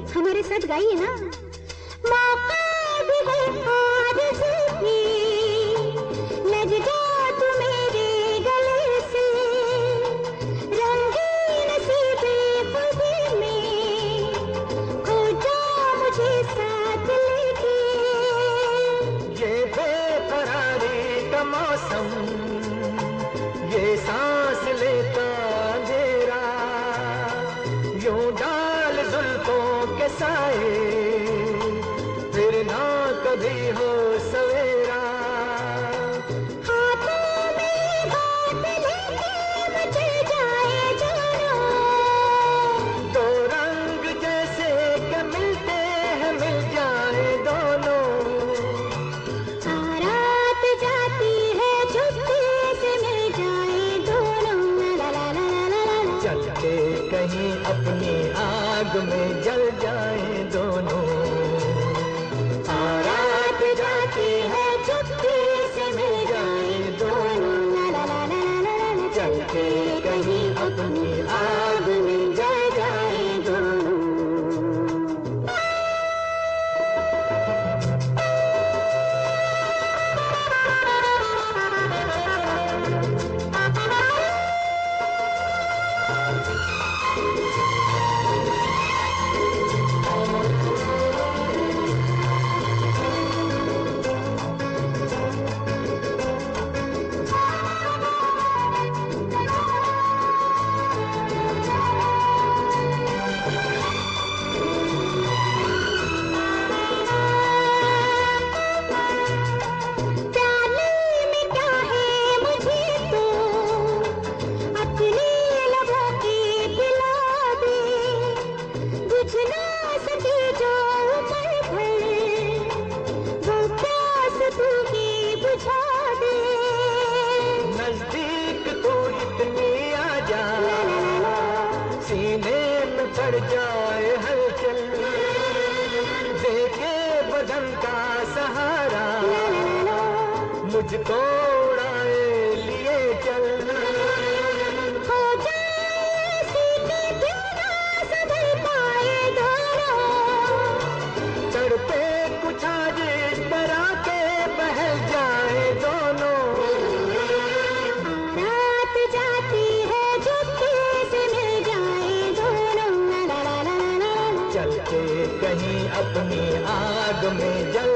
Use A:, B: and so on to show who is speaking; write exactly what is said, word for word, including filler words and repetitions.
A: हमारे साथ गाइए ना। मौका भी है आरज़ू भी, लग जा तू मेरे गले से, रंगीन सी बेखुदी में खो जा मुझे साथ लेके।
B: ये बेकरारी का मौसम, ये सांस लेता अंधेरा, यूं डाल जुल्फों के साए, फिर ना कभी हो सवेरा।
A: हाथों में हाथ लेके मुझे जाए जानो,
B: दो रंग जैसे के मिलते हैं मिल जाए दोनों।
A: रात जाती है चुपके से मिल जाए दोनों। ला ला ला ला ला ला।
B: चल के कहीं अपनी आग में जल जाए दोनों।
A: रात जाती है चुपके से मिल जाए दोनों। ला ला ला ला ला ला। चल के कहीं अपनी आग में जल जाए दोनों। प्याले में क्या है मुझे तो अपने लबों की पिला दे, बुझ ना सके जो उमर भर वो प्यास तू ही बुझा दे।
B: नजदीक तो इतनी आ जा, सीने में पड़ जाए हलचल, देखे बदन का सहारा, मुझको उड़ाए लिए चल।
A: हो जाए सीने क्यों ना संभल पाए दोनों,
B: तड़पे कुछ आज इस तरह के बहल जाए दोनों।
A: रात जाती है चुपके से मिल जाए दोनों। ला ला ला ला ला ला।
B: चल के कहीं अपनी आग में जल